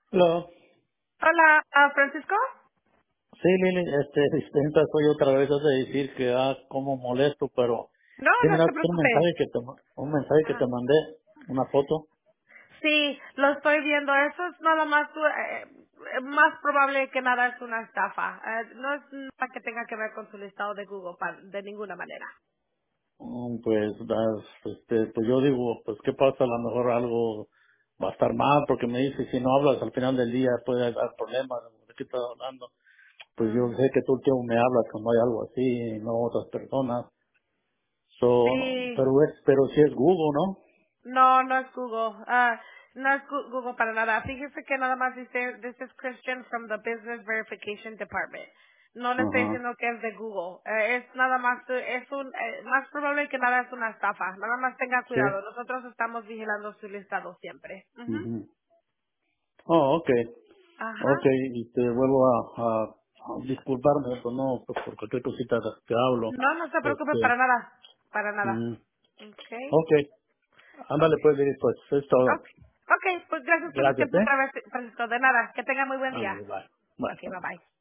Hola. Hola, Francisco. Sí, Lili, distinta soy otra vez de decir que como molesto, pero No, sí no se miraste preocupe. un mensaje que te Ajá. mandé, una foto. Sí, lo estoy viendo. Eso es nada más, más probable que nada es una estafa. No es nada que tenga que ver con su listado de Google de ninguna manera. Pues, pues yo digo, pues qué pasa, a lo mejor algo va a estar mal, porque me dice, si no hablas al final del día puede dar problemas, ¿de qué estás hablando? Pues yo Mm. sé que tú último me hablas cuando hay algo así, y no otras personas. So, Sí, pero sí es Google, ¿no? no, no es Google. No es Google para nada. Fíjese que nada más dice, this is Christian from the Business Verification Department. No le estoy Ajá, diciendo que es de Google. Es nada más, más probable que nada es una estafa. Nada más tenga sí. cuidado. Nosotros estamos vigilando su listado siempre. Ujú. Ujú. Oh, okay. Ajá. Ok, y te vuelvo a disculparme, pues no, pues por cualquier cosita que hablo. No, no se preocupe para Este, nada. Para nada. mm, Okay. ok, ándale Okay. pues, Lili, pues es todo. Okay. Okay, pues gracias por su Gracias, tiempo ¿eh? otra vez, Francisco. De nada. Que tenga muy buen día. Ándale, bye. Bye. Okay, bye bye.